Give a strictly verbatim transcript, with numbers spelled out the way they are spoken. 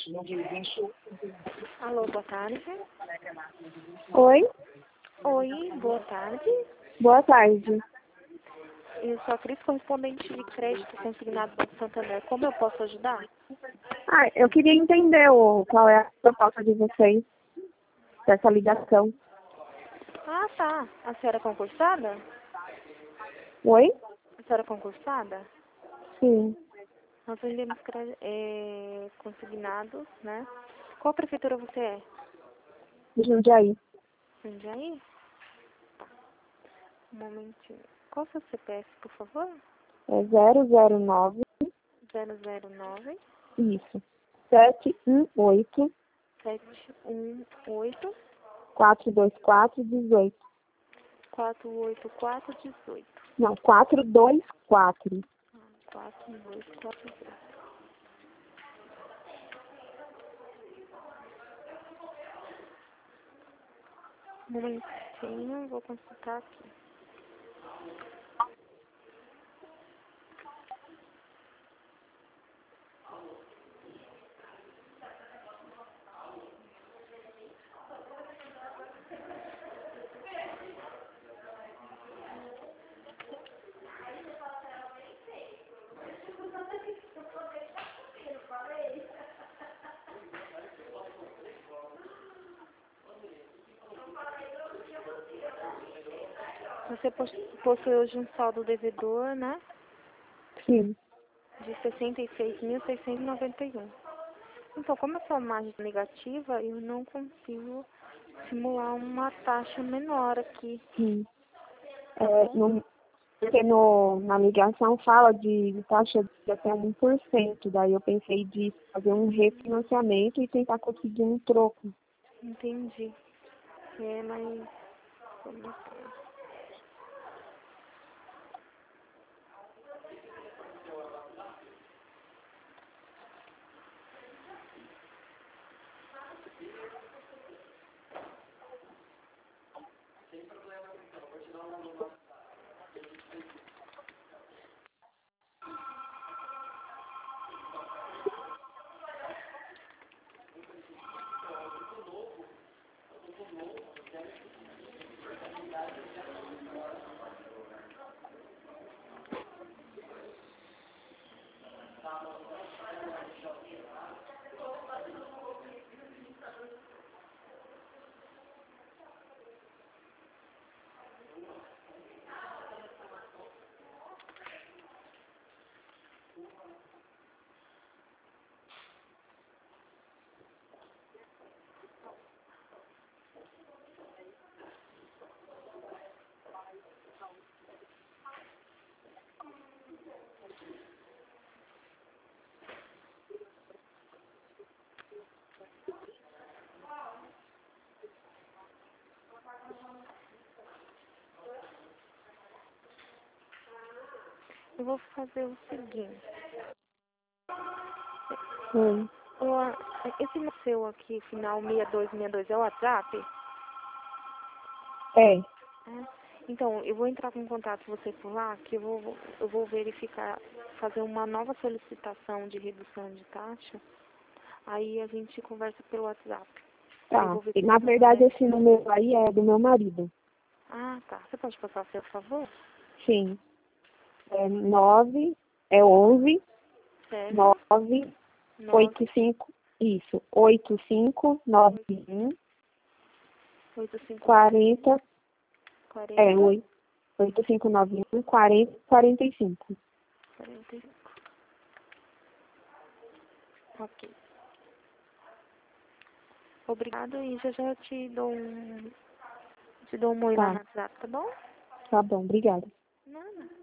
Alô, boa tarde. Oi, Oi, boa tarde. boa tarde. Eu sou a Cris, correspondente de crédito consignado do Banco Santander. Como eu posso ajudar? Ah, eu queria entender o, qual é a proposta de vocês dessa ligação. Ah, tá. A senhora é concursada? Oi? A senhora é concursada? Sim, Nós vendemos cre- é, consignados, né? Qual prefeitura você é? de Jundiaí. Jundiaí? Um momentinho. Qual o seu C P F, por favor? É zero zero nove, zero zero nove, isso, sete um oito, sete um oito, quatro dois quatro, dezoito. quatro oito quatro, dezoito. Não, quatro dois quatro. quatro dois quatro dois. Um momentinho, vou consultar aqui. Você pos- possui hoje um saldo devedor, né? Sim. De sessenta e seis mil seiscentos e noventa e um. Então, como a sua margem é negativa, eu não consigo simular uma taxa menor aqui, Sim. tá É, bom? no, porque no, na ligação fala de, de taxa de até um por cento. Daí eu pensei de fazer um refinanciamento e tentar conseguir um troco. Entendi. É, mas... como assim? Eu vou fazer o seguinte. Oi. O- Esse meu seu aqui, final seis dois seis dois, é o WhatsApp? É, É. Então, eu vou entrar com contato com você por lá, que eu vou, eu vou verificar, fazer uma nova solicitação de redução de taxa. Aí a gente conversa pelo WhatsApp. Eu tá. vou ver E, se na você verdade, consegue. esse número aí é do meu marido. Ah, tá. Você pode passar o seu, por favor? Sim. É nove, é onze, Certo? nove, oito nove cinco, isso, oito cinco nove um, oito cinco nove quarenta, é, quarenta oi, oito cinco nove um, quarenta, quarenta e cinco. quarenta e cinco. Ok. Obrigado e já já eu te dou um, te dou um oi lá no Tá, WhatsApp, tá bom? tá bom, obrigada. Nada.